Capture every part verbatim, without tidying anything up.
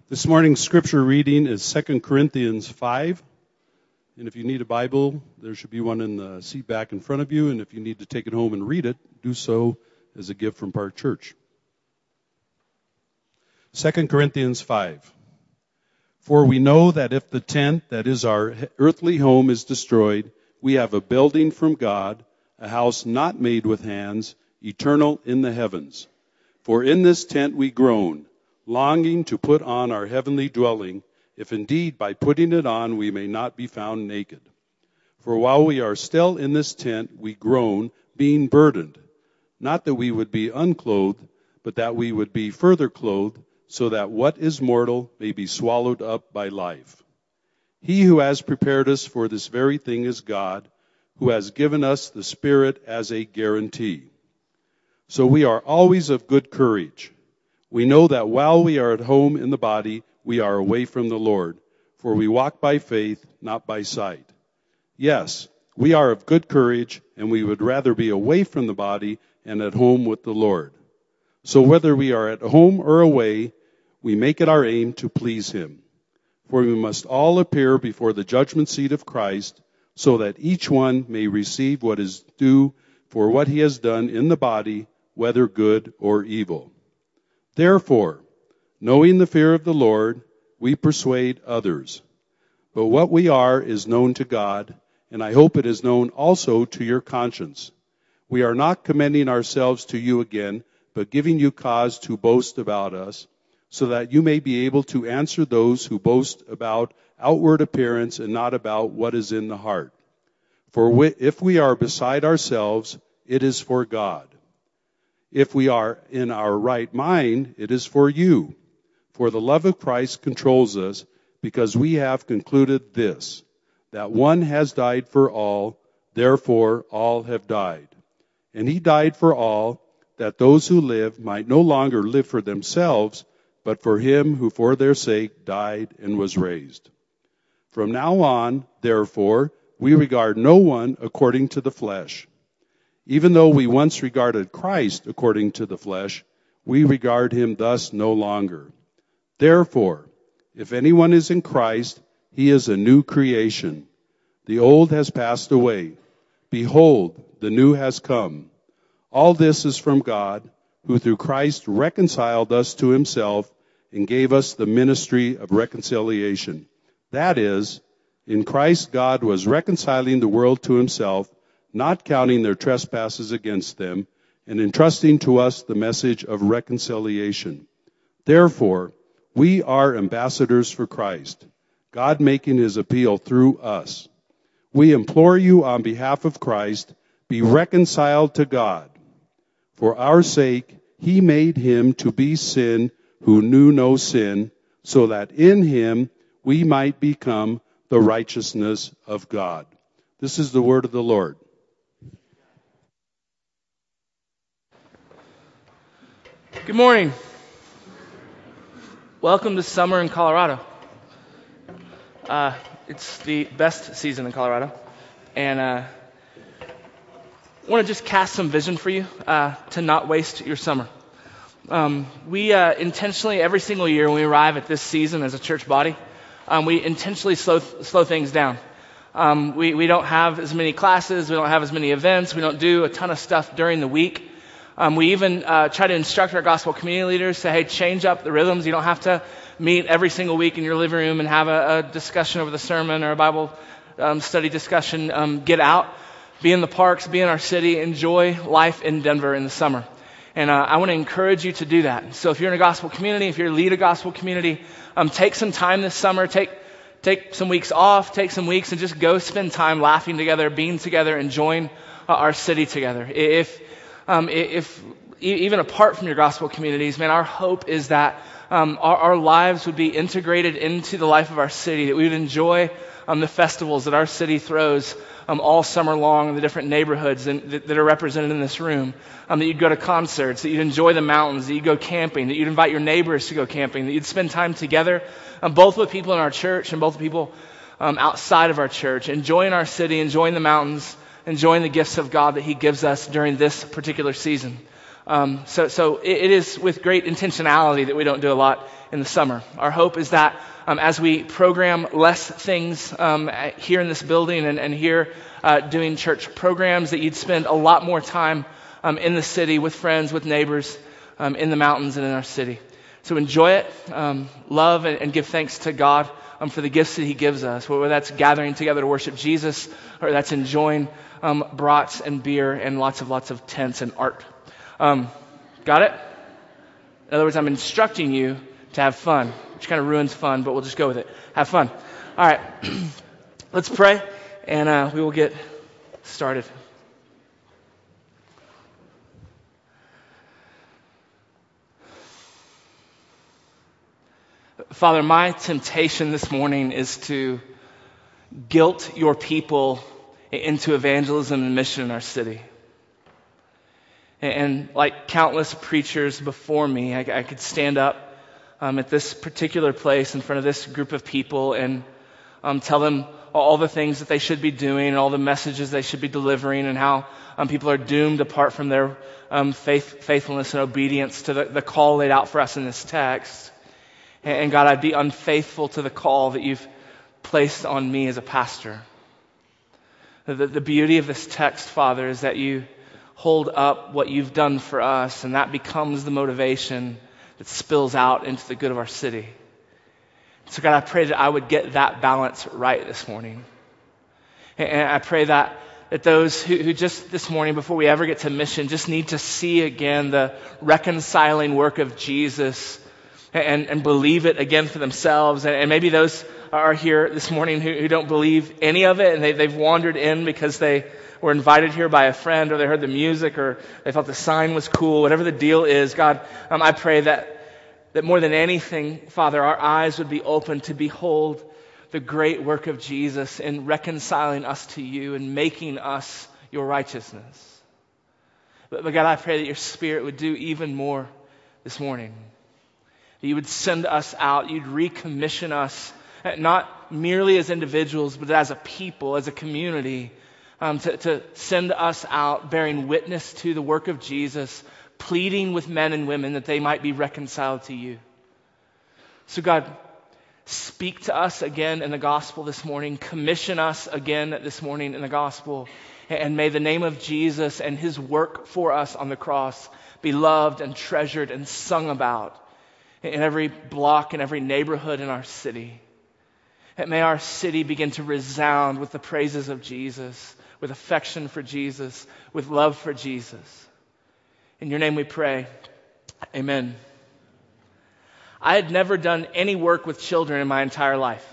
This morning's scripture reading is Second Corinthians five. And if you need a Bible, there should be one in the seat back in front of you. And if you need to take it home and read it, do so as a gift from Park Church. Second Corinthians five. For we know that if the tent, that is our earthly home, is destroyed, we have a building from God, a house not made with hands, eternal in the heavens. For in this tent we groan, longing to put on our heavenly dwelling, if indeed by putting it on we may not be found naked. For while we are still in this tent, we groan, being burdened, not that we would be unclothed, but that we would be further clothed, so that what is mortal may be swallowed up by life. He who has prepared us for this very thing is God, who has given us the Spirit as a guarantee. So we are always of good courage. We know that while we are at home in the body, we are away from the Lord, for we walk by faith, not by sight. Yes, we are of good courage, and we would rather be away from the body and at home with the Lord. So whether we are at home or away, we make it our aim to please him. For we must all appear before the judgment seat of Christ, so that each one may receive what is due for what he has done in the body, whether good or evil. Therefore, knowing the fear of the Lord, we persuade others. But what we are is known to God, and I hope it is known also to your conscience. We are not commending ourselves to you again, but giving you cause to boast about us, so that you may be able to answer those who boast about outward appearance and not about what is in the heart. For we, if we are beside ourselves, it is for God. If we are in our right mind, it is for you. For the love of Christ controls us, because we have concluded this, that one has died for all, therefore all have died. And he died for all, that those who live might no longer live for themselves, but for him who for their sake died and was raised. From now on, therefore, we regard no one according to the flesh. Even though we once regarded Christ according to the flesh, we regard him thus no longer. Therefore, if anyone is in Christ, he is a new creation. The old has passed away. Behold, the new has come. All this is from God, who through Christ reconciled us to himself and gave us the ministry of reconciliation. That is, in Christ God was reconciling the world to himself, not counting their trespasses against them, and entrusting to us the message of reconciliation. Therefore, we are ambassadors for Christ, God making his appeal through us. We implore you on behalf of Christ, be reconciled to God. For our sake, he made him to be sin who knew no sin, so that in him we might become the righteousness of God. This is the word of the Lord. Good morning. Welcome to summer in Colorado. Uh, it's the best season in Colorado. And uh, I want to just cast some vision for you uh, to not waste your summer. Um, we uh, intentionally, every single year when we arrive at this season as a church body, um, we intentionally slow, slow things down. Um, we, we don't have as many classes, we don't have as many events, we don't do a ton of stuff during the week. Um, we even uh, try to instruct our gospel community leaders, say, hey, change up the rhythms. You don't have to meet every single week in your living room and have a, a discussion over the sermon or a Bible um, study discussion. Um, get out, be in the parks, be in our city, enjoy life in Denver in the summer. And uh, I want to encourage you to do that. So if you're in a gospel community, if you lead a gospel community, um, take some time this summer, take take some weeks off, take some weeks and just go spend time laughing together, being together, enjoying uh, our city together. If Um, if even apart from your gospel communities, man, our hope is that um, our, our lives would be integrated into the life of our city, that we would enjoy um, the festivals that our city throws um, all summer long in the different neighborhoods and, that, that are represented in this room, um, that you'd go to concerts, that you'd enjoy the mountains, that you'd go camping, that you'd invite your neighbors to go camping, that you'd spend time together, um, both with people in our church and both with people um, outside of our church, enjoying our city, enjoying the mountains, enjoying the gifts of God that he gives us during this particular season. Um, so so it, it is with great intentionality that we don't do a lot in the summer. Our hope is that um, as we program less things um, here in this building and, and here uh, doing church programs, that you'd spend a lot more time um, in the city with friends, with neighbors, um, in the mountains and in our city. So enjoy it, um, love and, and give thanks to God um, for the gifts that he gives us, whether that's gathering together to worship Jesus or that's enjoying um, brats and beer and lots of lots of tents and art. Um, got it? In other words, I'm instructing you to have fun, which kind of ruins fun, but we'll just go with it. Have fun. All right, let's pray, and uh, we will get started. Father, my temptation this morning is to guilt your people into evangelism and mission in our city. And like countless preachers before me, I, I could stand up um, at this particular place in front of this group of people and um, tell them all the things that they should be doing and all the messages they should be delivering and how um, people are doomed apart from their um, faith, faithfulness and obedience to the, the call laid out for us in this text. And, and God, I'd be unfaithful to the call that you've placed on me as a pastor. The, the beauty of this text, Father, is that you hold up what you've done for us, and that becomes the motivation that spills out into the good of our city. So God, I pray that I would get that balance right this morning. And I pray that, that those who, who just this morning, before we ever get to mission, just need to see again the reconciling work of Jesus and, and believe it again for themselves. And, and maybe those are here this morning who, who don't believe any of it, and they, they've wandered in because they were invited here by a friend, or they heard the music, or they thought the sign was cool, whatever the deal is. God, um, I pray that, that more than anything, Father, our eyes would be open to behold the great work of Jesus in reconciling us to you and making us your righteousness. But, but God, I pray that your Spirit would do even more this morning. That you would send us out, you'd recommission us, not merely as individuals, but as a people, as a community, Um, to, to send us out bearing witness to the work of Jesus, pleading with men and women that they might be reconciled to you. So God, speak to us again in the gospel this morning. Commission us again this morning in the gospel. And may the name of Jesus and his work for us on the cross be loved and treasured and sung about in every block and every neighborhood in our city. And may our city begin to resound with the praises of Jesus, with affection for Jesus, with love for Jesus. In your name we pray. Amen. I had never done any work with children in my entire life.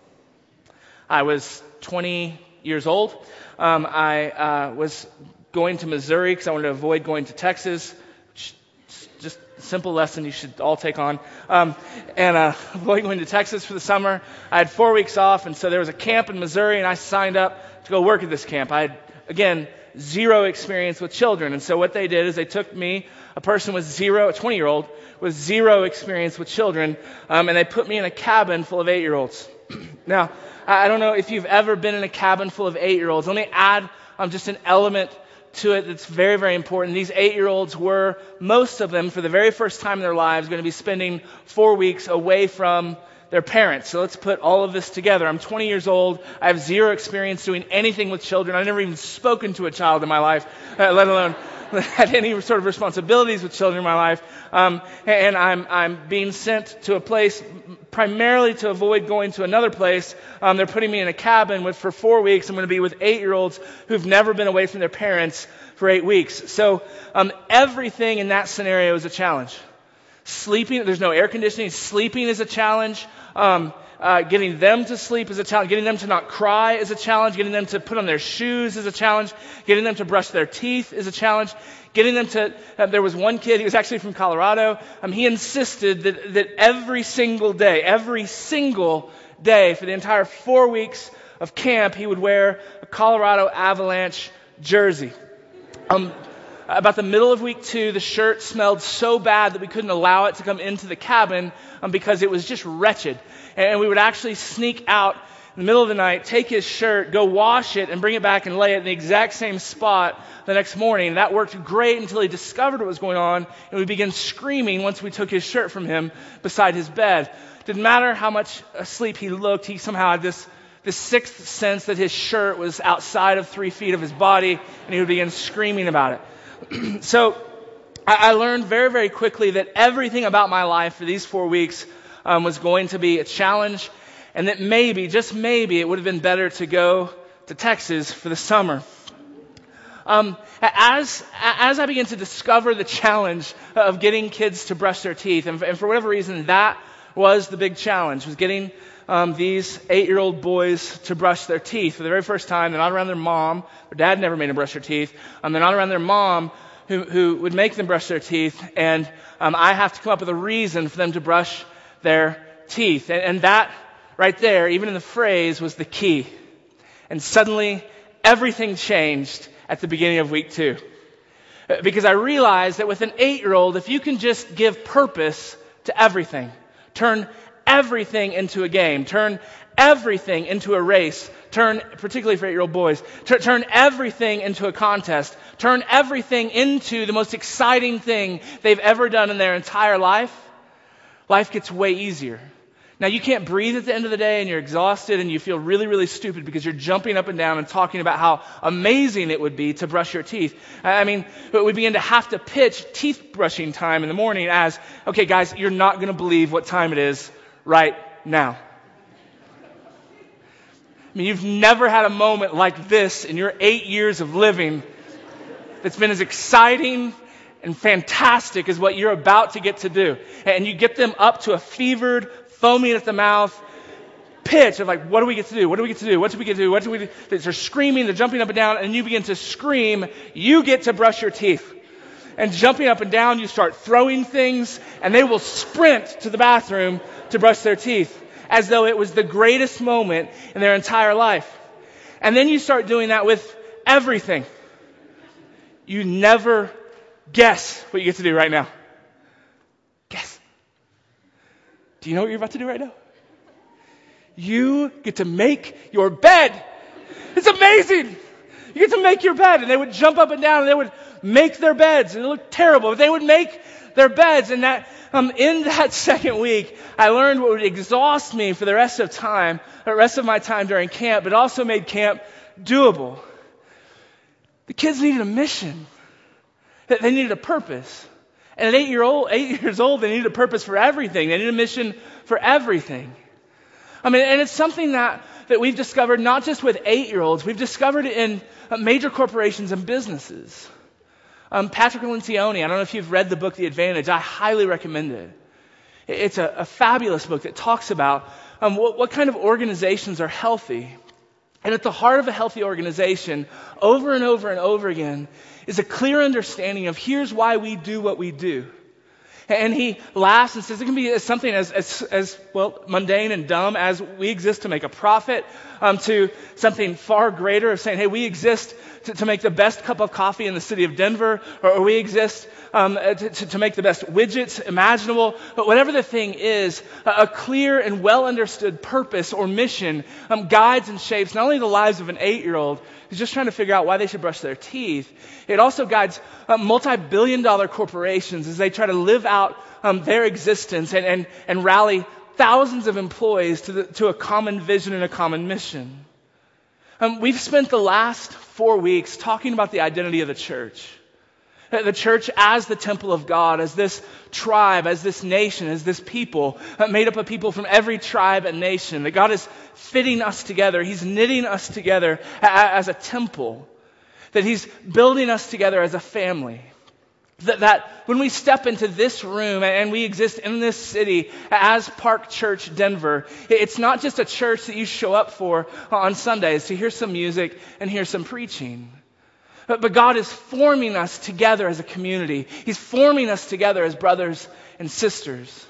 I was twenty years old. Um, I uh, was going to Missouri because I wanted to avoid going to Texas. Just a simple lesson you should all take on. Um, and uh, avoid going to Texas for the summer. I had four weeks off, and so there was a camp in Missouri, and I signed up to go work at this camp. I had, again, zero experience with children. And so what they did is they took me, a person with zero, a twenty-year-old, with zero experience with children, um, and they put me in a cabin full of eight-year-olds. Now, I don't know if you've ever been in a cabin full of eight-year-olds. Let me add um, just an element to it that's very, very important. These eight-year-olds were, most of them, for the very first time in their lives, going to be spending four weeks away from their parents. So let's put all of this together. I'm twenty years old. I have zero experience doing anything with children. I've never even spoken to a child in my life, uh, let alone had any sort of responsibilities with children in my life. Um, and I'm I'm being sent to a place primarily to avoid going to another place. Um, they're putting me in a cabin with for four weeks. I'm going to be with eight-year-olds who've never been away from their parents for eight weeks. So um, everything in that scenario is a challenge. Sleeping, there's no air conditioning. Sleeping is a challenge. Um, uh, getting them to sleep is a challenge. Getting them to not cry is a challenge. Getting them to put on their shoes is a challenge. Getting them to brush their teeth is a challenge. Getting them to, uh, there was one kid, he was actually from Colorado. Um, he insisted that, that every single day, every single day for the entire four weeks of camp, he would wear a Colorado Avalanche jersey. Um, About the middle of week two, the shirt smelled so bad that we couldn't allow it to come into the cabin um, because it was just wretched. And we would actually sneak out in the middle of the night, take his shirt, go wash it, and bring it back and lay it in the exact same spot the next morning. That worked great until he discovered what was going on, and we began screaming once we took his shirt from him beside his bed. Didn't matter how much asleep he looked, he somehow had this, this sixth sense that his shirt was outside of three feet of his body, and he would begin screaming about it. So I, I learned very, very quickly that everything about my life for these four weeks um, was going to be a challenge, and that maybe, just maybe, it would have been better to go to Texas for the summer. Um, as as I began to discover the challenge of getting kids to brush their teeth, and, and for whatever reason, that was the big challenge, was getting um, these eight-year-old boys to brush their teeth for the very first time. They're not around their mom. Their dad never made them brush their teeth. Um, they're not around their mom, who, who would make them brush their teeth, and um, I have to come up with a reason for them to brush their teeth. And, and that right there, even in the phrase, was the key. And suddenly, everything changed at the beginning of week two. Because I realized that with an eight-year-old, if you can just give purpose to everything, turn everything into a game, turn everything into a race, turn, particularly for eight-year-old boys, t- turn everything into a contest, turn everything into the most exciting thing they've ever done in their entire life, life gets way easier. Now, you can't breathe at the end of the day, and you're exhausted, and you feel really, really stupid because you're jumping up and down and talking about how amazing it would be to brush your teeth. I mean, we begin to have to pitch teeth brushing time in the morning as, okay, guys, you're not going to believe what time it is right now. I mean, you've never had a moment like this in your eight years of living that's been as exciting and fantastic as what you're about to get to do. And you get them up to a fevered, foaming at the mouth pitch of like, what do we get to do? What do we get to do? What do we get to do? What do we do? They're screaming, they're jumping up and down, and you begin to scream, you get to brush your teeth. And jumping up and down, you start throwing things, and they will sprint to the bathroom to brush their teeth as though it was the greatest moment in their entire life. And then you start doing that with everything. You never guess what you get to do right now. Guess. Do you know what you're about to do right now? You get to make your bed. It's amazing. You get to make your bed. And they would jump up and down and they would make their beds. And it looked terrible, but they would make their beds. And that um, in that second week, I learned what would exhaust me for the rest of time, the rest of my time during camp, but also made camp doable. The kids needed a mission. They needed a purpose. And at eight year old, eight years old, they needed a purpose for everything. They needed a mission for everything. I mean, and it's something that, that we've discovered not just with eight-year-olds. We've discovered it in uh, major corporations and businesses. Um, Patrick Lencioni, I don't know if you've read the book The Advantage. I highly recommend it. It's a, a fabulous book that talks about um, what, what kind of organizations are healthy. And at the heart of a healthy organization, over and over and over again, is a clear understanding of here's why we do what we do. And he laughs and says it can be something as, as, as well, mundane and dumb as we exist to make a profit, um, to something far greater of saying, hey, we exist to, to make the best cup of coffee in the city of Denver, or, or we exist um, to, to make the best widgets imaginable. But whatever the thing is, a, a clear and well-understood purpose or mission um, guides and shapes not only the lives of an eight-year-old who's just trying to figure out why they should brush their teeth, it also guides uh, multi-billion dollar corporations as they try to live out um, their existence and, and, and rally thousands of employees to, the, to a common vision and a common mission. Um, we've spent the last four weeks talking about the identity of the church. The church as the temple of God, as this tribe, as this nation, as this people, uh, made up of people from every tribe and nation. That God is fitting us together. He's knitting us together a- as a temple. That He's building us together as a family. That, that when we step into this room and we exist in this city as Park Church Denver, it's not just a church that you show up for on Sundays to hear some music and hear some preaching. But, but God is forming us together as a community. He's forming us together as brothers and sisters.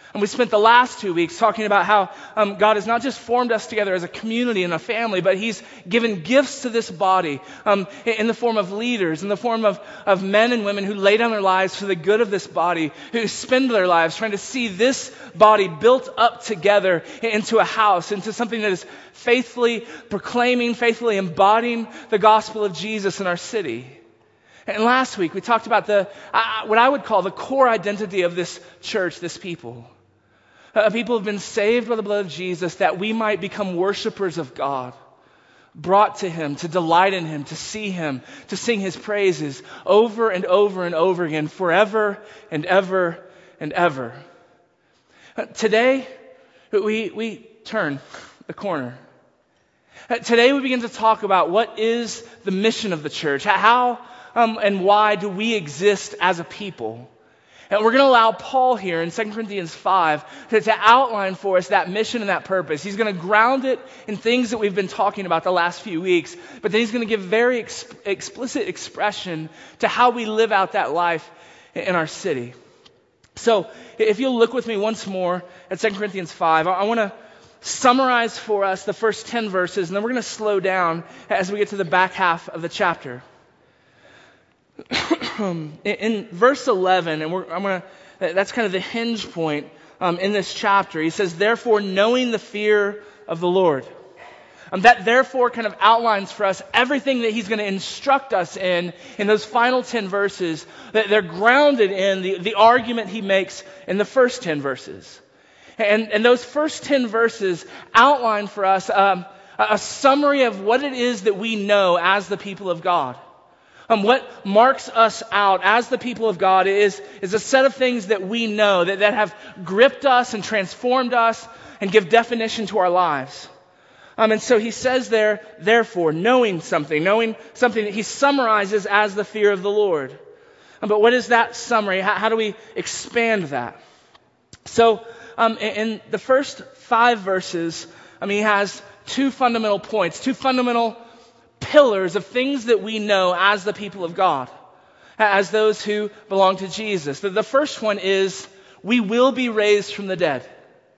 And we spent the last two weeks talking about how um, God has not just formed us together as a community and a family, but He's given gifts to this body um, in the form of leaders, in the form of, of men and women who lay down their lives for the good of this body, who spend their lives trying to see this body built up together into a house, into something that is faithfully proclaiming, faithfully embodying the gospel of Jesus in our city. And last week we talked about the uh, what I would call the core identity of this church, this people. Uh, people have been saved by the blood of Jesus that we might become worshipers of God, brought to Him, to delight in Him, to see Him, to sing His praises over and over and over again, forever and ever and ever. Uh, today, we, we turn the corner. Uh, today we begin to talk about what is the mission of the church, how um, and why do we exist as a people. And we're going to allow Paul here in Second Corinthians five to, to outline for us that mission and that purpose. He's going to ground it in things that we've been talking about the last few weeks, but then he's going to give very ex- explicit expression to how we live out that life in our city. So if you'll look with me once more at Second Corinthians five, I, I want to summarize for us the first ten verses, and then we're going to slow down as we get to the back half of the chapter. in, in verse eleven, and we're, I'm gonna, that's kind of the hinge point um, in this chapter. He says, therefore, knowing the fear of the Lord. Um, that therefore kind of outlines for us everything that he's going to instruct us in, in those final ten verses. That they're grounded in the, the argument he makes in the first ten verses. And, and those first ten verses outline for us um, a, a summary of what it is that we know as the people of God. Um, what marks us out as the people of God is, is a set of things that we know, that, that have gripped us and transformed us and give definition to our lives. Um, and so he says there, therefore, knowing something, knowing something that he summarizes as the fear of the Lord. Um, but what is that summary? How, how do we expand that? So um, in, in the first five verses, I mean, he has two fundamental points, two fundamental pillars of things that we know as the people of God, as those who belong to Jesus. The, the first one is, we will be raised from the dead.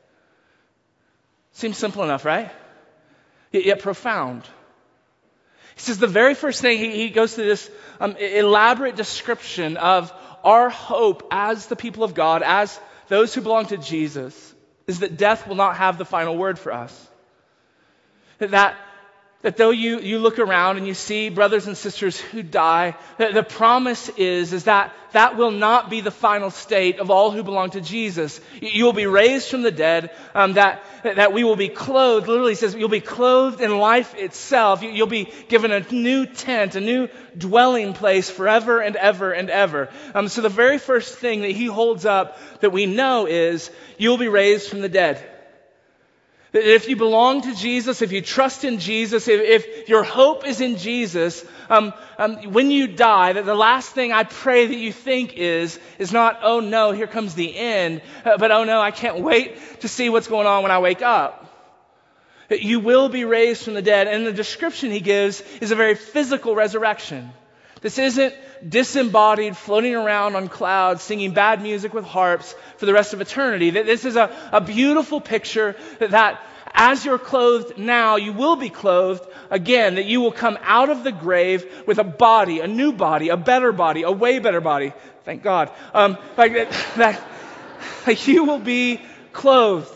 Seems simple enough, right? Yet, yet profound. He says the very first thing, he, he goes through this um, elaborate description of our hope as the people of God, as those who belong to Jesus, is that death will not have the final word for us. That That though you, you look around and you see brothers and sisters who die, the, the promise is, is that that will not be the final state of all who belong to Jesus. You, you will be raised from the dead, um, that, that we will be clothed, literally says you'll be clothed in life itself. You, you'll be given a new tent, a new dwelling place forever and ever and ever. Um, so the very first thing that he holds up that we know is, you'll be raised from the dead. If you belong to Jesus, if you trust in Jesus, if, if your hope is in Jesus, um, um, when you die, that the last thing I pray that you think is, is not, oh no, here comes the end, uh, but oh no, I can't wait to see what's going on when I wake up. You will be raised from the dead, and the description he gives is a very physical resurrection. This isn't disembodied, floating around on clouds, singing bad music with harps for the rest of eternity. This is a, a beautiful picture that, that as you're clothed now, you will be clothed again, that you will come out of the grave with a body, a new body, a better body, a way better body. Thank God. Um, like that, that, like you will be clothed.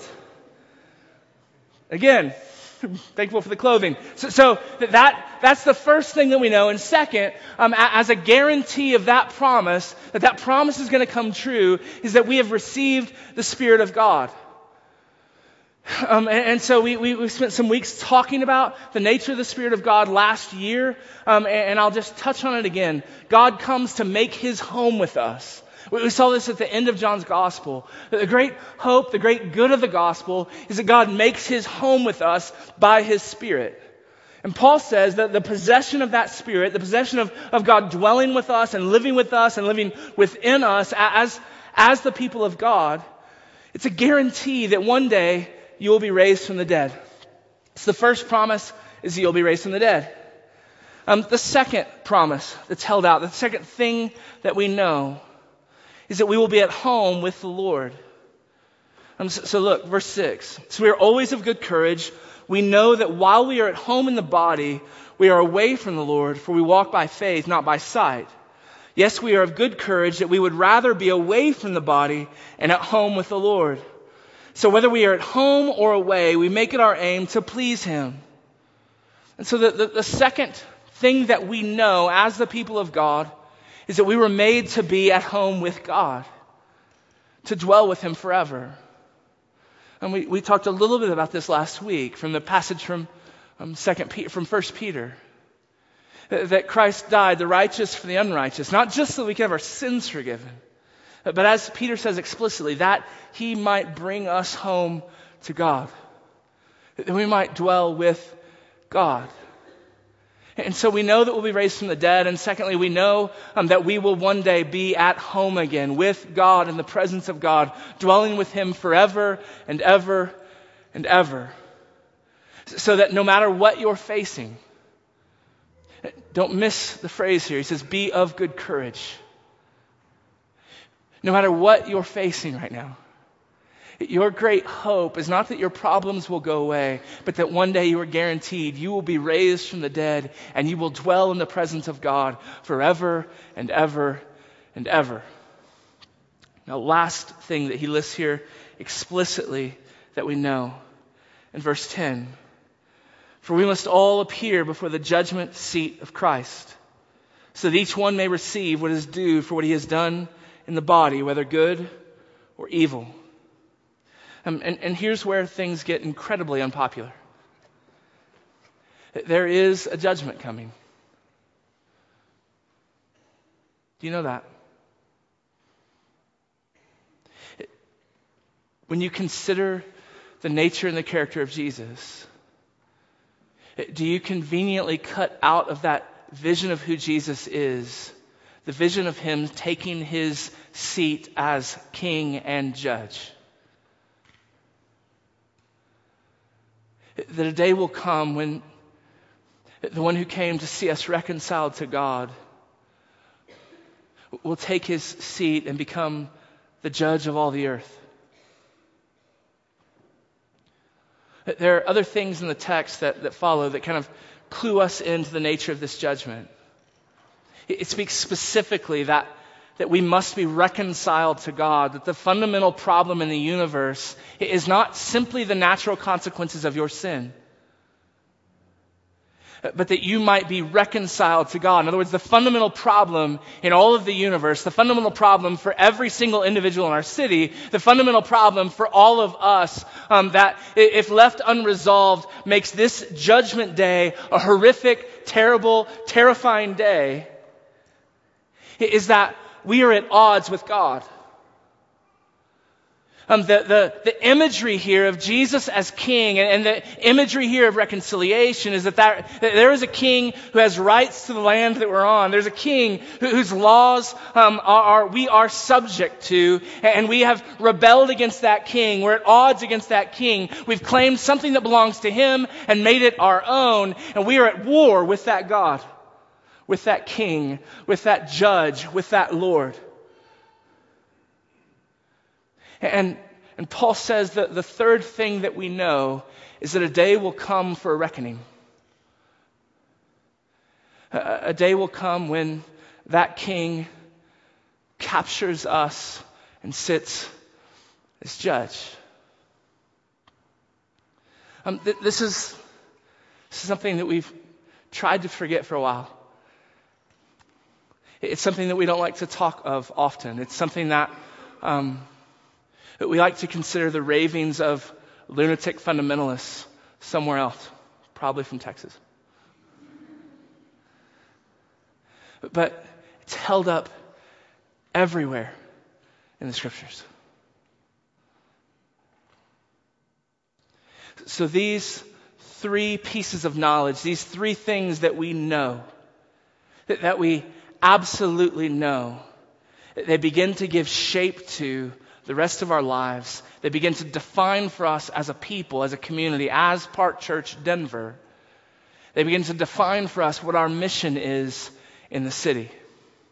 Again, thankful for the clothing. So, so that that's the first thing that we know. And second, um, as a guarantee of that promise, that that promise is going to come true, is that we have received the Spirit of God. Um, and, and so we, we we spent some weeks talking about the nature of the Spirit of God last year, um, and, and I'll just touch on it again. God comes to make His home with us. We saw this at the end of John's gospel. The great hope, the great good of the gospel is that God makes His home with us by His Spirit. And Paul says that the possession of that Spirit, the possession of, of God dwelling with us and living with us and living within us as, as the people of God, it's a guarantee that one day you will be raised from the dead. So the first promise is that you'll be raised from the dead. Um, the second promise that's held out, the second thing that we know, is that we will be at home with the Lord. Um, so, so look, verse six. So we are always of good courage. We know that while we are at home in the body, we are away from the Lord, for we walk by faith, not by sight. Yes, we are of good courage that we would rather be away from the body and at home with the Lord. So whether we are at home or away, we make it our aim to please Him. And so the, the, the second thing that we know as the people of God is that we were made to be at home with God, to dwell with Him forever. And we, we talked a little bit about this last week from the passage from um, Second Peter, from First Peter, that, that Christ died, the righteous for the unrighteous, not just so that we can have our sins forgiven, but as Peter says explicitly, that He might bring us home to God, that we might dwell with God. And so we know that we'll be raised from the dead. And secondly, we know um, that we will one day be at home again with God in the presence of God, dwelling with Him forever and ever and ever. So that no matter what you're facing, don't miss the phrase here. He says, be of good courage. No matter what you're facing right now, your great hope is not that your problems will go away, but that one day you are guaranteed you will be raised from the dead and you will dwell in the presence of God forever and ever and ever. Now, last thing that he lists here explicitly that we know in verse ten. For we must all appear before the judgment seat of Christ, so that each one may receive what is due for what he has done in the body, whether good or evil. Um, and, and here's where things get incredibly unpopular. There is a judgment coming. Do you know that? When you consider the nature and the character of Jesus, do you conveniently cut out of that vision of who Jesus is, the vision of Him taking His seat as King and Judge? That a day will come when the one who came to see us reconciled to God will take His seat and become the judge of all the earth. There are other things in the text that, that follow that kind of clue us into the nature of this judgment. It, it speaks specifically that that we must be reconciled to God, that the fundamental problem in the universe is not simply the natural consequences of your sin, but that you might be reconciled to God. In other words, the fundamental problem in all of the universe, the fundamental problem for every single individual in our city, the fundamental problem for all of us, um, that if left unresolved makes this judgment day a horrific, terrible, terrifying day, is that we are at odds with God. Um, the, the, the imagery here of Jesus as king and, and the imagery here of reconciliation is that, that, that there is a king who has rights to the land that we're on. There's a king who, whose laws um, are, are we are subject to, and we have rebelled against that king. We're at odds against that king. We've claimed something that belongs to him and made it our own, and we are at war with that God, with that king, with that judge, with that Lord. And, and Paul says that the third thing that we know is that a day will come for a reckoning. A, a day will come when that king captures us and sits as judge. Um, th- this is, this is something that we've tried to forget for a while. It's something that we don't like to talk of often. It's something that um, that we like to consider the ravings of lunatic fundamentalists somewhere else, probably from Texas. But it's held up everywhere in the Scriptures. So these three pieces of knowledge, these three things that we know, that, that we absolutely know, they begin to give shape to the rest of our lives. They begin to define for us as a people, as a community, as Park Church Denver. They begin to define for us what our mission is in the city.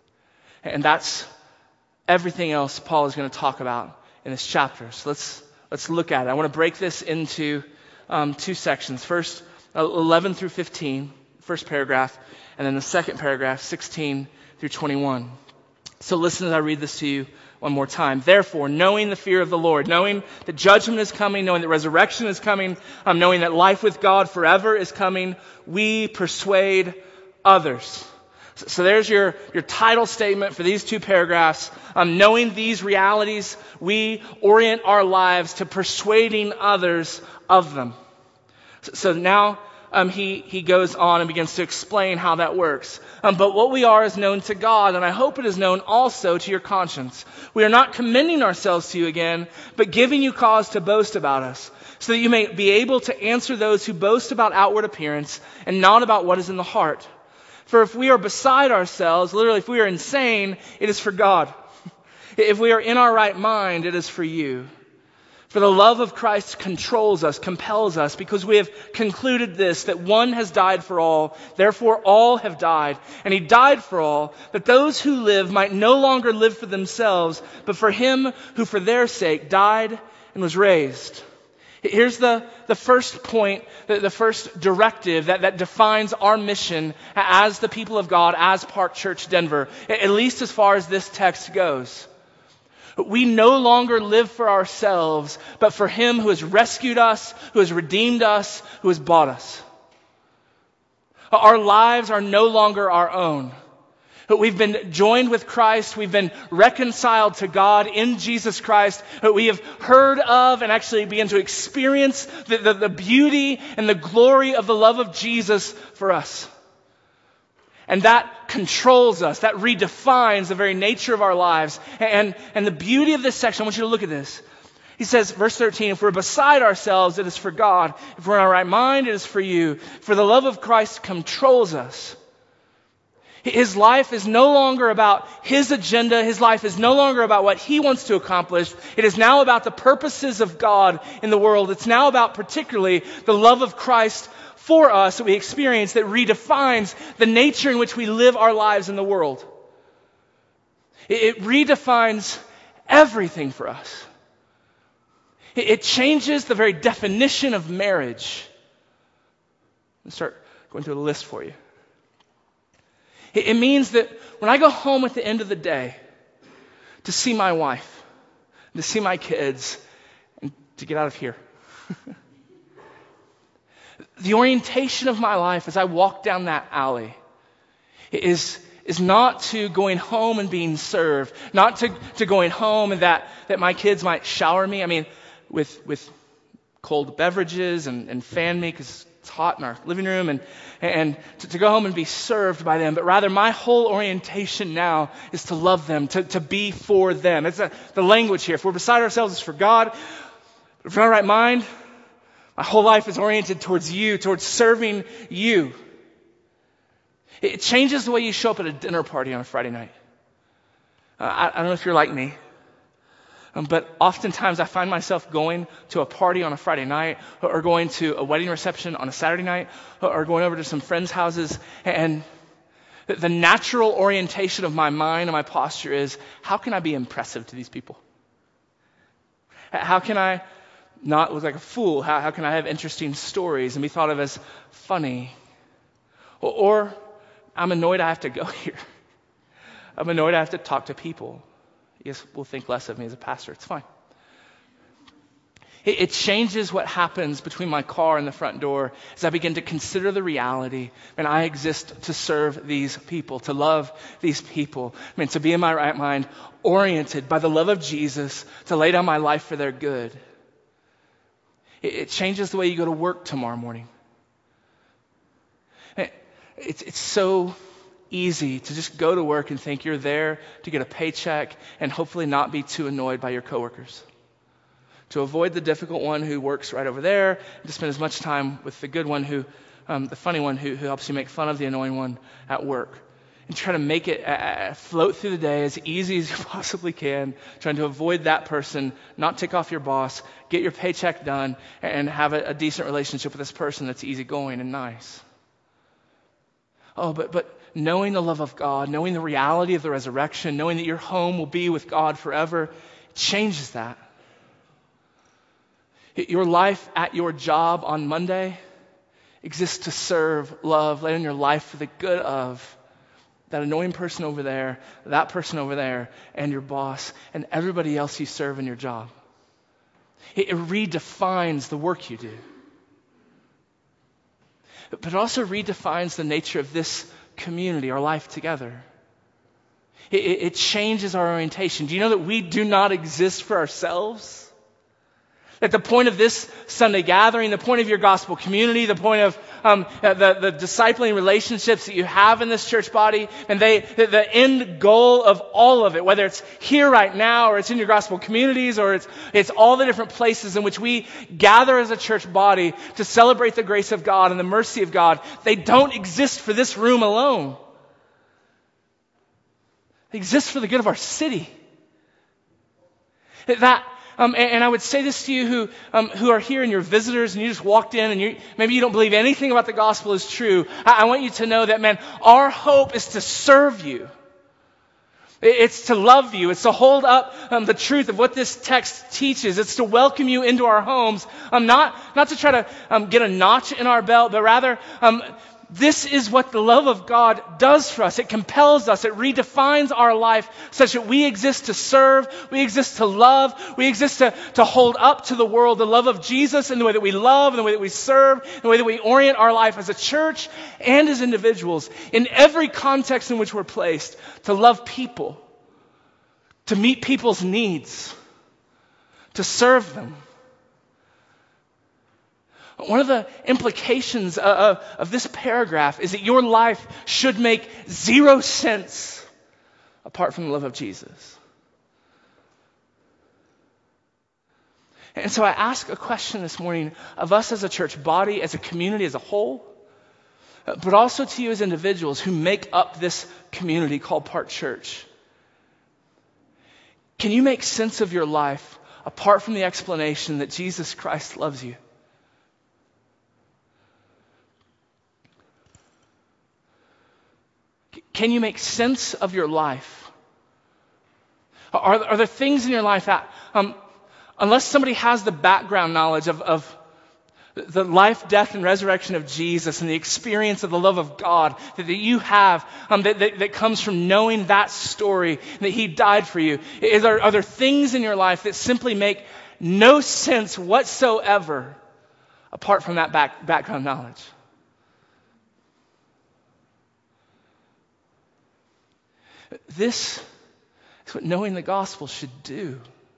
And that's everything else Paul is going to talk about in this chapter. So let's let's look at it. I want to break this into um, two sections. First, eleven through fifteen, first paragraph, and then the second paragraph, sixteen through twenty-one. So listen as I read this to you one more time. Therefore, knowing the fear of the Lord, knowing that judgment is coming, knowing that resurrection is coming, um, knowing that life with God forever is coming, we persuade others. So, so there's your, your title statement for these two paragraphs. Um, knowing these realities, we orient our lives to persuading others of them. So, so now um, he, he goes on and begins to explain how that works. Um, but what we are is known to God, and I hope it is known also to your conscience. We are not commending ourselves to you again, but giving you cause to boast about us, so that you may be able to answer those who boast about outward appearance and not about what is in the heart. For if we are beside ourselves, literally if we are insane, it is for God. If we are in our right mind, it is for you. For the love of Christ controls us, compels us, because we have concluded this, that one has died for all, therefore all have died. And he died for all, that those who live might no longer live for themselves, but for him who for their sake died and was raised. Here's the, the first point, the, the first directive that, that defines our mission as the people of God, as Park Church Denver, at least as far as this text goes. We no longer live for ourselves, but for him who has rescued us, who has redeemed us, who has bought us. Our lives are no longer our own. We've been joined with Christ. We've been reconciled to God in Jesus Christ. We have heard of and actually begun to experience the, the, the beauty and the glory of the love of Jesus for us. And that controls us. That redefines the very nature of our lives. And, and the beauty of this section, I want you to look at this. He says, verse thirteen, if we're beside ourselves, it is for God. If we're in our right mind, it is for you. For the love of Christ controls us. His life is no longer about his agenda. His life is no longer about what he wants to accomplish. It is now about the purposes of God in the world. It's now about particularly the love of Christ for us that we experience that redefines the nature in which we live our lives in the world. It, it redefines everything for us. It, it changes the very definition of marriage. Let's start going through the list for you. It, it means that when I go home at the end of the day to see my wife, to see my kids, and to get out of here, the orientation of my life as I walk down that alley is, is not to going home and being served, not to, to going home and that, that my kids might shower me, I mean, with, with cold beverages and, and fan me because it's hot in our living room, and, and to, to go home and be served by them. But rather, my whole orientation now is to love them, to, to be for them. It's a, the language here. If we're beside ourselves, it's for God. If we're in our right mind, my whole life is oriented towards you, towards serving you. It changes the way you show up at a dinner party on a Friday night. Uh, I, I don't know if you're like me, um, but oftentimes I find myself going to a party on a Friday night, or going to a wedding reception on a Saturday night, or going over to some friends' houses, and the natural orientation of my mind and my posture is, how can I be impressive to these people? How can I not look like a fool? How, how can I have interesting stories and be thought of as funny? Or, or I'm annoyed I have to go here. I'm annoyed I have to talk to people. You guys will think less of me as a pastor. It's fine. It, it changes what happens between my car and the front door as I begin to consider the reality, and I exist to serve these people, to love these people. I mean, to be in my right mind, oriented by the love of Jesus, to lay down my life for their good. It changes the way you go to work tomorrow morning. It's, it's so easy to just go to work and think you're there to get a paycheck and hopefully not be too annoyed by your coworkers. To avoid the difficult one who works right over there, and to spend as much time with the good one who, um, the funny one who, who helps you make fun of the annoying one at work. And try to make it uh, float through the day as easy as you possibly can, trying to avoid that person, not tick off your boss, get your paycheck done, and have a, a decent relationship with this person that's easygoing and nice. Oh, but but knowing the love of God, knowing the reality of the resurrection, knowing that your home will be with God forever, it changes that. Your life at your job on Monday exists to serve, love, lay on your life for the good of that annoying person over there, that person over there, and your boss, and everybody else you serve in your job. It, it redefines the work you do. But it also redefines the nature of this community, our life together. It, it, it changes our orientation. Do you know that we do not exist for ourselves? That the point of this Sunday gathering, the point of your gospel community, the point of um, the, the discipling relationships that you have in this church body, and they, the, the end goal of all of it, whether it's here right now or it's in your gospel communities or it's, it's all the different places in which we gather as a church body to celebrate the grace of God and the mercy of God, they don't exist for this room alone. They exist for the good of our city. That Um, and, and I would say this to you who um, who are here and you're visitors and you just walked in and you maybe you don't believe anything about the gospel is true. I, I want you to know that, man, our hope is to serve you. It, it's to love you. It's to hold up um, the truth of what this text teaches. It's to welcome you into our homes. Um, not, not to try to um, get a notch in our belt, but rather um, this is what the love of God does for us. It compels us. It redefines our life such that we exist to serve, we exist to love, we exist to, to hold up to the world the love of Jesus in the way that we love, in the way that we serve, in the way that we orient our life as a church and as individuals, in every context in which we're placed, to love people, to meet people's needs, to serve them. One of the implications of, of this paragraph is that your life should make zero sense apart from the love of Jesus. And so I ask a question this morning of us as a church body, as a community as a whole, but also to you as individuals who make up this community called Park Church. Can you make sense of your life apart from the explanation that Jesus Christ loves you? Can you make sense of your life? Are, are there things in your life that, um, unless somebody has the background knowledge of, of the life, death, and resurrection of Jesus and the experience of the love of God that, that you have, um, that, that, that comes from knowing that story, that He died for you, is there, are there things in your life that simply make no sense whatsoever apart from that back, background knowledge? This is what knowing the gospel should do.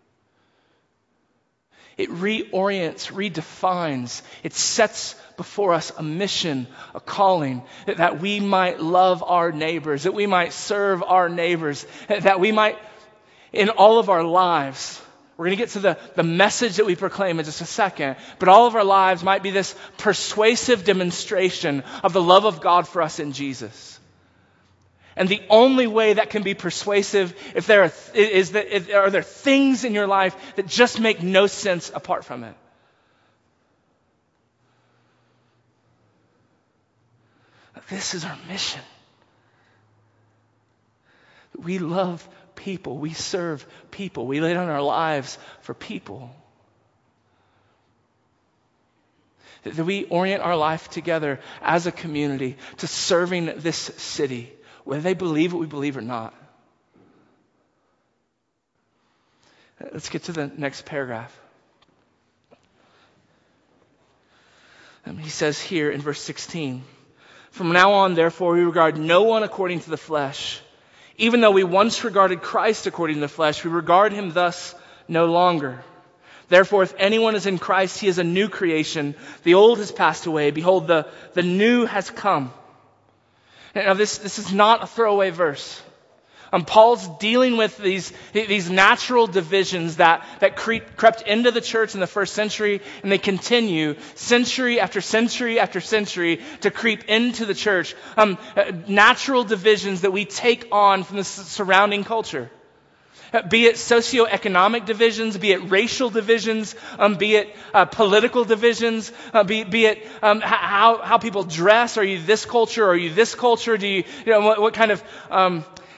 It reorients, redefines. It sets before us a mission, a calling, that, that we might love our neighbors, that we might serve our neighbors, that we might, in all of our lives, we're going to get to the, the message that we proclaim in just a second, but all of our lives might be this persuasive demonstration of the love of God for us in Jesus. And the only way that can be persuasive if there are th- is that if, are there things in your life that just make no sense apart from it. This is our mission. We love people. We serve people. We lay down our lives for people. That we orient our life together as a community to serving this city, whether they believe what we believe or not. Let's get to the next paragraph. Um, he says here in verse sixteen, "From now on, therefore, we regard no one according to the flesh. Even though we once regarded Christ according to the flesh, we regard him thus no longer. Therefore, if anyone is in Christ, he is a new creation. The old has passed away. Behold, the, the new has come." Now, this, this is not a throwaway verse. Um, Paul's dealing with these, these natural divisions that, that creep, crept into the church in the first century, and they continue century after century after century to creep into the church. Um, uh, natural divisions that we take on from the s- surrounding culture. Uh, be it socioeconomic divisions, be it racial divisions, um, be it uh, political divisions, uh, be, be it um, h- how, how people dress. Are you this culture? Are you this culture? Do you, you know, what, what kind of... Um,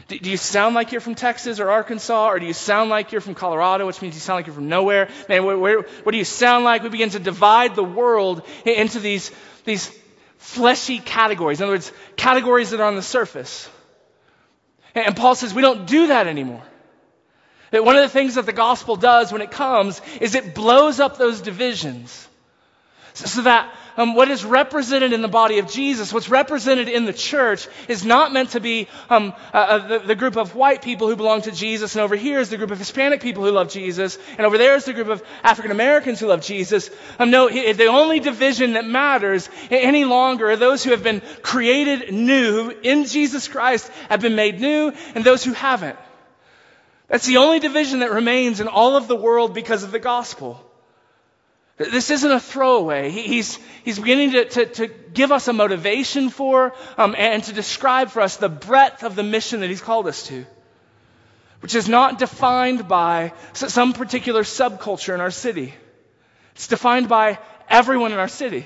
Do, do you sound like you're from Texas or Arkansas, or do you sound like you're from Colorado, which means you sound like you're from nowhere? Man, where, where, what do you sound like? We begin to divide the world into these, these fleshy categories. In other words, categories that are on the surface. And Paul says we don't do that anymore. That one of the things that the gospel does when it comes is it blows up those divisions. So that um, what is represented in the body of Jesus, what's represented in the church, is not meant to be um, uh, the, the group of white people who belong to Jesus, and over here is the group of Hispanic people who love Jesus, and over there is the group of African Americans who love Jesus. Um, no, the only division that matters any longer are those who have been created new in Jesus Christ, have been made new, and those who haven't. That's the only division that remains in all of the world because of the gospel. This isn't a throwaway. He, he's, he's beginning to, to, to give us a motivation for um, and to describe for us the breadth of the mission that he's called us to, which is not defined by some particular subculture in our city. It's defined by everyone in our city.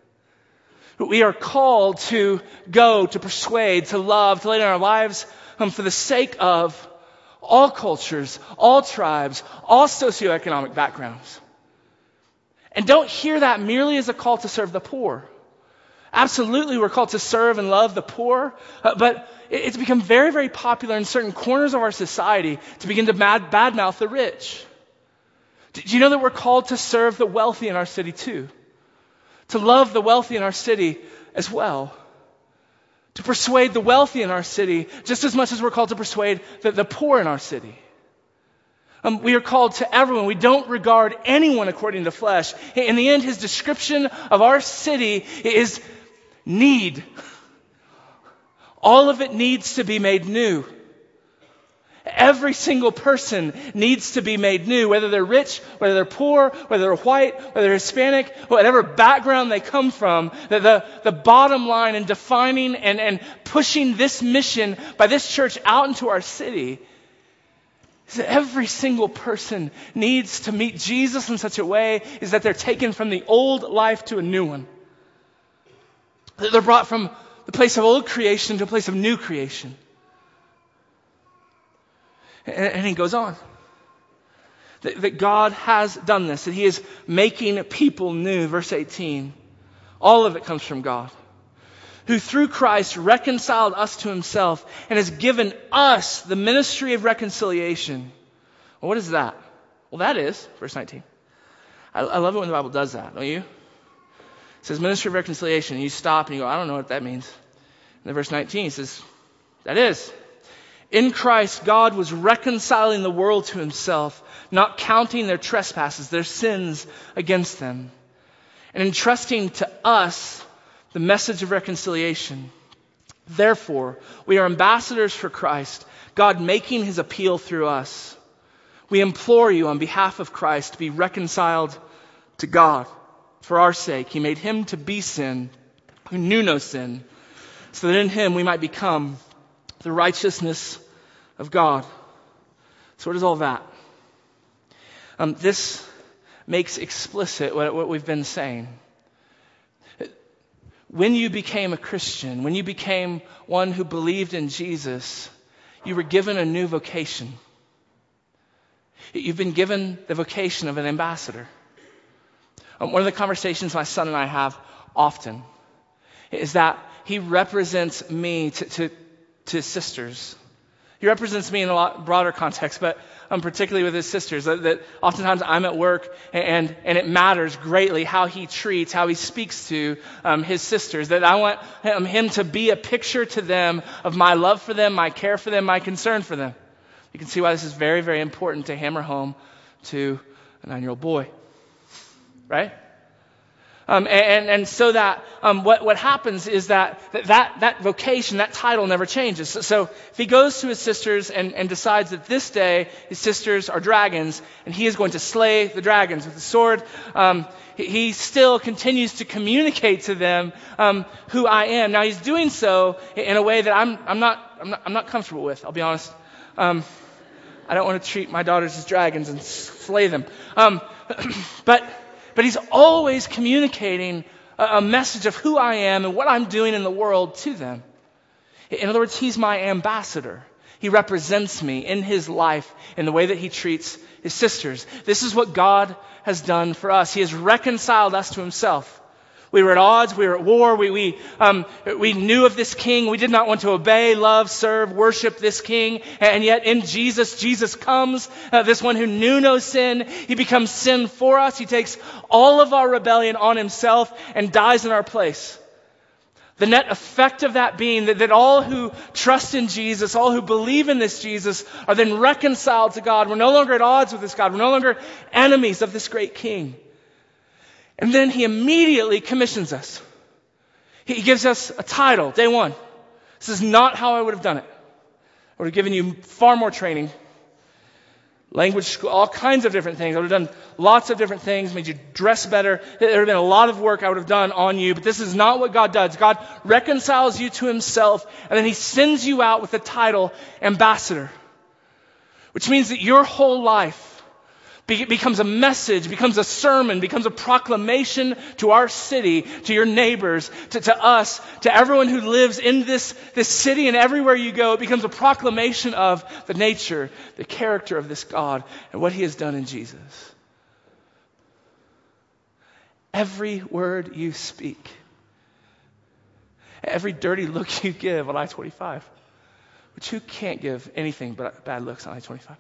We are called to go, to persuade, to love, to lay down our lives um, for the sake of all cultures, all tribes, all socioeconomic backgrounds. And don't hear that merely as a call to serve the poor. Absolutely, we're called to serve and love the poor, uh, but it's become very, very popular in certain corners of our society to begin to bad, badmouth the rich. Do you know that we're called to serve the wealthy in our city too? To love the wealthy in our city as well. To persuade the wealthy in our city just as much as we're called to persuade the, the poor in our city. Um, we are called to everyone. We don't regard anyone according to flesh. In the end, his description of our city is need. All of it needs to be made new. Every single person needs to be made new, whether they're rich, whether they're poor, whether they're white, whether they're Hispanic, whatever background they come from. The, the, the bottom line in defining and, and pushing this mission by this church out into our city is that every single person needs to meet Jesus in such a way is that they're taken from the old life to a new one. They're brought from the place of old creation to a place of new creation. And he goes on. That, that God has done this. That he is making people new. Verse eighteen. All of it comes from God. Who through Christ reconciled us to himself and has given us the ministry of reconciliation. Well, what is that? Well, that is, verse nineteen. I, I love it when the Bible does that, don't you? It says ministry of reconciliation. And you stop and you go, I don't know what that means. And then verse nineteen says, that is. In Christ, God was reconciling the world to himself, not counting their trespasses, their sins against them, and entrusting to us the message of reconciliation. Therefore, we are ambassadors for Christ, God making his appeal through us. We implore you on behalf of Christ to be reconciled to God. For our sake, he made him to be sin who knew no sin, so that in him we might become the righteousness of God. So what is all that? Um, this makes explicit what, what we've been saying. When you became a Christian, when you became one who believed in Jesus, you were given a new vocation. You've been given the vocation of an ambassador. Um, one of the conversations my son and I have often is that he represents me to, to, to his sisters. He represents me in a lot broader context, but um, particularly with his sisters, that, that oftentimes I'm at work and, and it matters greatly how he treats, how he speaks to um, his sisters, that I want him, him to be a picture to them of my love for them, my care for them, my concern for them. You can see why this is very, very important to hammer home to a nine-year-old boy, right? Um, and, and so that um, what, what happens is that, that that vocation, that title never changes. So, so if he goes to his sisters and, and decides that this day his sisters are dragons and he is going to slay the dragons with the sword, um, he, he still continues to communicate to them um, who I am. Now he's doing so in a way that I'm I'm not I'm not, I'm not comfortable with. I'll be honest. Um, I don't want to treat my daughters as dragons and slay them. Um, but. But he's always communicating a, a message of who I am and what I'm doing in the world to them. In other words, he's my ambassador. He represents me in his life in the way that he treats his sisters. This is what God has done for us. He has reconciled us to himself. We were at odds. We were at war. We, we, um, we knew of this king. We did not want to obey, love, serve, worship this king. And yet in Jesus, Jesus comes, uh, this one who knew no sin. He becomes sin for us. He takes all of our rebellion on himself and dies in our place. The net effect of that being that, that all who trust in Jesus, all who believe in this Jesus, are then reconciled to God. We're no longer at odds with this God. We're no longer enemies of this great king. And then he immediately commissions us. He gives us a title, day one. This is not how I would have done it. I would have given you far more training. Language school, all kinds of different things. I would have done lots of different things, made you dress better. There would have been a lot of work I would have done on you, but this is not what God does. God reconciles you to himself, and then he sends you out with the title ambassador, which means that your whole life be- becomes a message, becomes a sermon, becomes a proclamation to our city, to your neighbors, to, to us, to everyone who lives in this, this city, and everywhere you go. It becomes a proclamation of the nature, the character of this God, and what he has done in Jesus. Every word you speak, every dirty look you give on I twenty-five, which who can't give anything but bad looks on I twenty-five?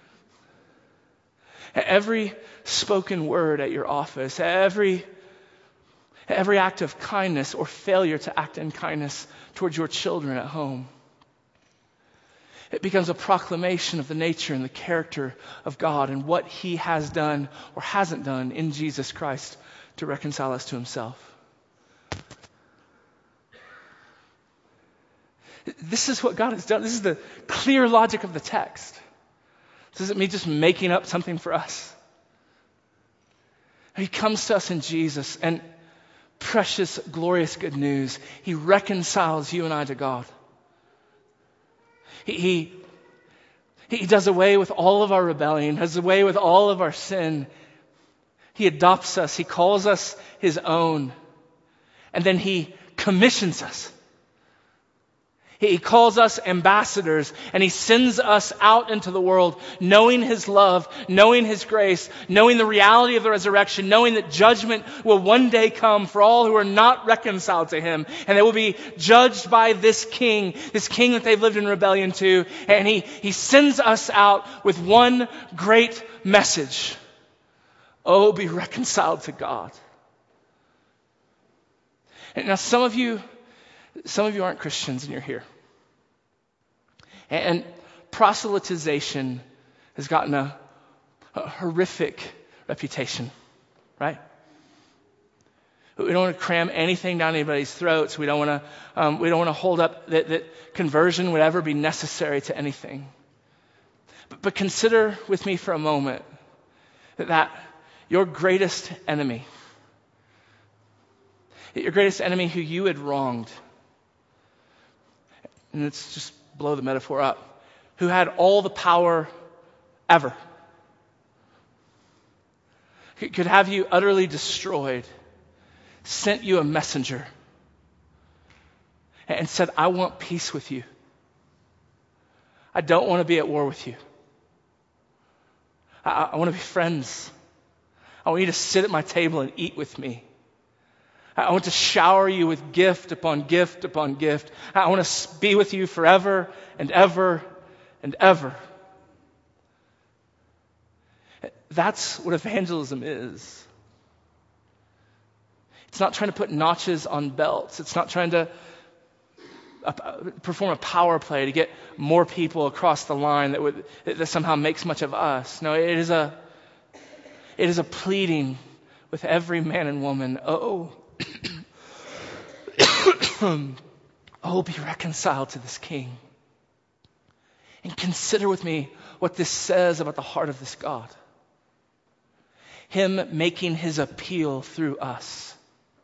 Every spoken word at your office, every, every act of kindness or failure to act in kindness towards your children at home. It becomes a proclamation of the nature and the character of God and what he has done or hasn't done in Jesus Christ to reconcile us to himself. This is what God has done. This is the clear logic of the text. This isn't me just making up something for us. He comes to us in Jesus, and precious, glorious good news. He reconciles you and I to God. He, he, he does away with all of our rebellion, does away with all of our sin. He adopts us. He calls us his own. And then he commissions us. He calls us ambassadors, and he sends us out into the world knowing his love, knowing his grace, knowing the reality of the resurrection, knowing that judgment will one day come for all who are not reconciled to him, and they will be judged by this king, this king that they've lived in rebellion to. And he, he sends us out with one great message. Oh, be reconciled to God. And now some of you, some of you aren't Christians and you're here. And proselytization has gotten a, a horrific reputation, right? We don't want to cram anything down anybody's throats. We don't want to. Um, we don't want to hold up that, that conversion would ever be necessary to anything. But, but consider with me for a moment that, that your greatest enemy, your greatest enemy who you had wronged, and let's just blow the metaphor up, who had all the power ever, could have you utterly destroyed, sent you a messenger and said, I want peace with you. I don't want to be at war with you. I, I want to be friends. I want you to sit at my table and eat with me. I want to shower you with gift upon gift upon gift. I want to be with you forever and ever and ever. That's what evangelism is. It's not trying to put notches on belts. It's not trying to uh, perform a power play to get more people across the line that would that somehow makes much of us. No, it is a it is a pleading with every man and woman. Oh, oh, be reconciled to this King. And consider with me what this says about the heart of this God. Him making his appeal through us.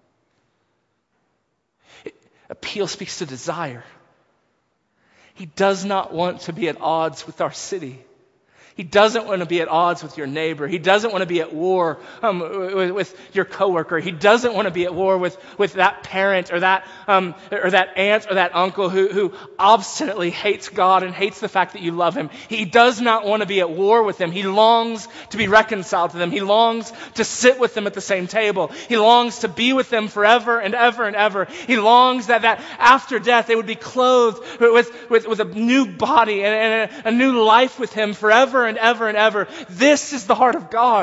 Appeal speaks to desire. He does not want to be at odds with our city. He doesn't want to be at odds with your neighbor. He doesn't want to be at war um, with, with your coworker. He doesn't want to be at war with, with that parent or that um, or that aunt or that uncle who, who obstinately hates God and hates the fact that you love him. He does not want to be at war with them. He longs to be reconciled to them. He longs to sit with them at the same table. He longs to be with them forever and ever and ever. He longs that, that after death they would be clothed with, with, with a new body and, and a, a new life with him forever and ever and ever. This is the heart of God.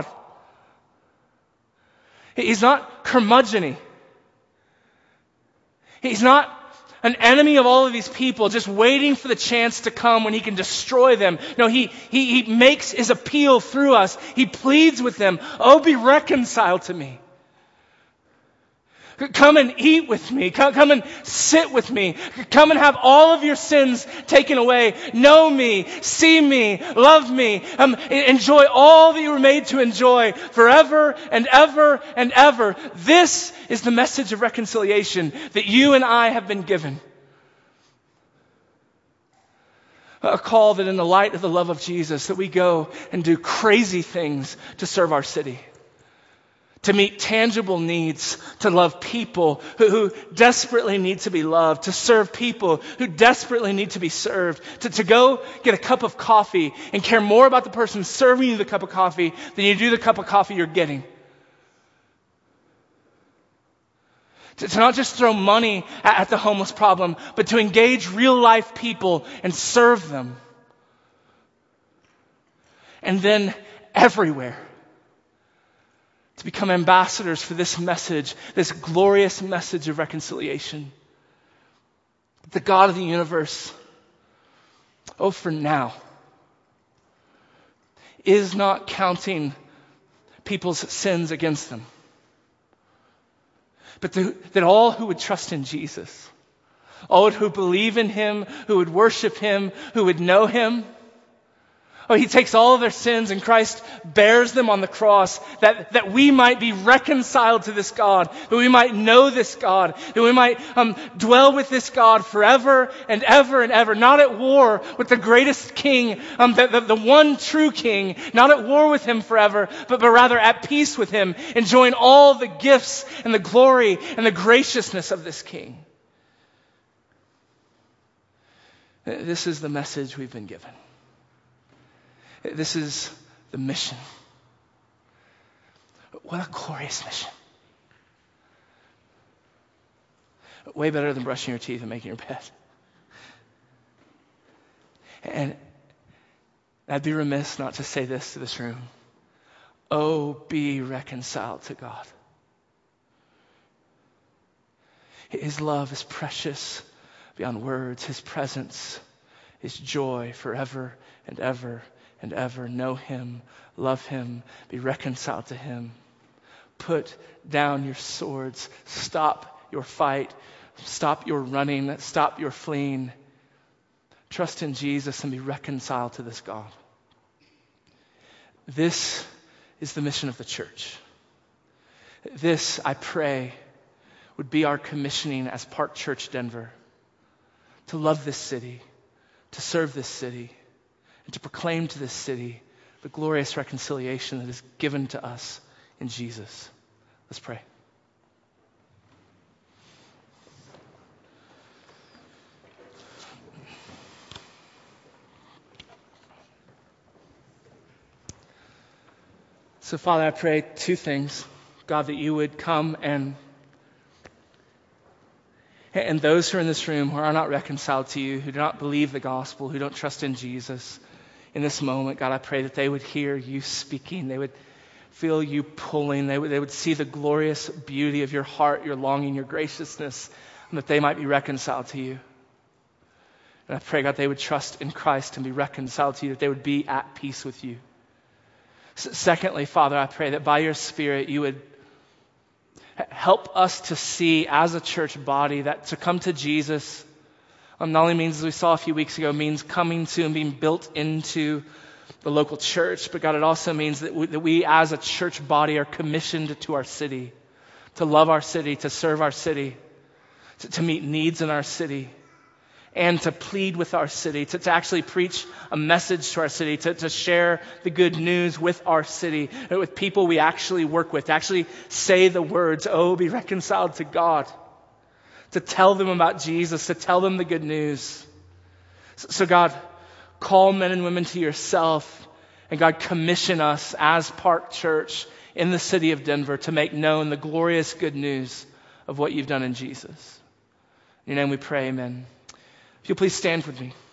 He's not curmudgeon-y. He's not an enemy of all of these people just waiting for the chance to come when he can destroy them. No, he, he, he makes his appeal through us. He pleads with them, oh, be reconciled to me. Come and eat with me. Come, come and sit with me. Come and have all of your sins taken away. Know me, see me, love me. Um, enjoy all that you were made to enjoy forever and ever and ever. This is the message of reconciliation that you and I have been given. A call that in the light of the love of Jesus that we go and do crazy things to serve our city. To meet tangible needs, to love people who, who desperately need to be loved, to serve people who desperately need to be served, to, to go get a cup of coffee and care more about the person serving you the cup of coffee than you do the cup of coffee you're getting. To, to not just throw money at, at the homeless problem, but to engage real life people and serve them. And then everywhere. To become ambassadors for this message, this glorious message of reconciliation. The God of the universe, oh, for now, is not counting people's sins against them. But the, that all who would trust in Jesus, all who believe in him, who would worship him, who would know him, oh, he takes all of their sins and Christ bears them on the cross that, that we might be reconciled to this God, that we might know this God, that we might um, dwell with this God forever and ever and ever, not at war with the greatest king, um, the, the, the one true king, not at war with him forever, but, but rather at peace with him, enjoying all the gifts and the glory and the graciousness of this king. This is the message we've been given. This is the mission. What a glorious mission. Way better than brushing your teeth and making your bed. And I'd be remiss not to say this to this room. Oh, be reconciled to God. His love is precious beyond words. His presence is joy forever and ever and ever. Know him, love him, be reconciled to him. Put down your swords. Stop your fight. Stop your running. Stop your fleeing. Trust in Jesus and be reconciled to this God. This is the mission of the church. This, I pray, would be our commissioning as Park Church Denver. To love this city, to serve this city, and to proclaim to this city the glorious reconciliation that is given to us in Jesus. Let's pray. So, Father, I pray two things. God, that you would come and and those who are in this room who are not reconciled to you, who do not believe the gospel, who don't trust in Jesus, in this moment, God, I pray that they would hear you speaking. They would feel you pulling. They would, they would see the glorious beauty of your heart, your longing, your graciousness, and that they might be reconciled to you. And I pray, God, they would trust in Christ and be reconciled to you, that they would be at peace with you. S- secondly, Father, I pray that by your Spirit you would help us to see as a church body that to come to Jesus um, not only means, as we saw a few weeks ago, means coming to and being built into the local church, but God, it also means that we, that we as a church body are commissioned to our city, to love our city, to serve our city, to, to meet needs in our city, and to plead with our city, to, to actually preach a message to our city, to, to share the good news with our city, with people we actually work with, to actually say the words, oh, be reconciled to God, to tell them about Jesus, to tell them the good news. So, so God, call men and women to yourself, and God, commission us as Park Church in the city of Denver to make known the glorious good news of what you've done in Jesus. In your name we pray, amen. If you'll please stand with me.